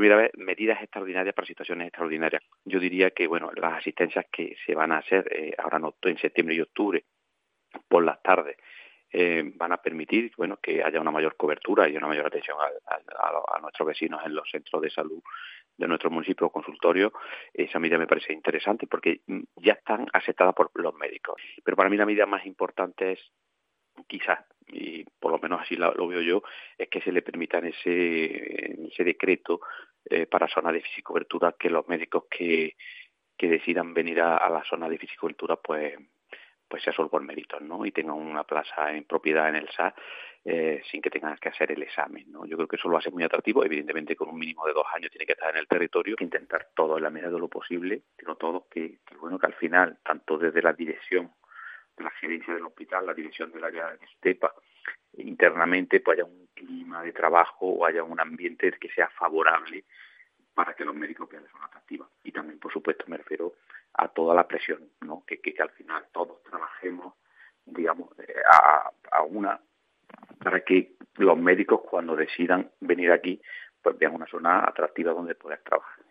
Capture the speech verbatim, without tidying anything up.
primera vez, medidas extraordinarias para situaciones extraordinarias. Yo diría que, bueno, las asistencias que se van a hacer eh, ahora no, en septiembre y octubre, por las tardes, eh, van a permitir, bueno, que haya una mayor cobertura y una mayor atención a, a, a nuestros vecinos en los centros de salud de nuestro municipio o consultorio. Esa medida me parece interesante porque ya están aceptadas por los médicos. Pero para mí la medida más importante es, quizás, y por lo menos así lo, lo veo yo, es que se le permita en ese, en ese decreto eh, para zonas de difícil cobertura que los médicos que, que decidan venir a, a la zona de difícil cobertura pues pues sea solo por méritos, ¿no? Y tengan una plaza en propiedad en el S A eh, sin que tengan que hacer el examen, ¿no? Yo creo que eso lo hace muy atractivo. Evidentemente, con un mínimo de dos años tiene que estar en el territorio, intentar todo en la medida de lo posible, pero todo que, que bueno, que al final, tanto desde la dirección de la gerencia del hospital, la dirección del área de ESTEPA, internamente pues haya un clima de trabajo o haya un ambiente que sea favorable para que los médicos vean de forma atractiva. Y también, por supuesto, me refiero a toda la presión, ¿no? Que, que, que al final todos trabajemos, digamos, eh, a, a una, para que los médicos cuando decidan venir aquí, pues vean una zona atractiva donde poder trabajar.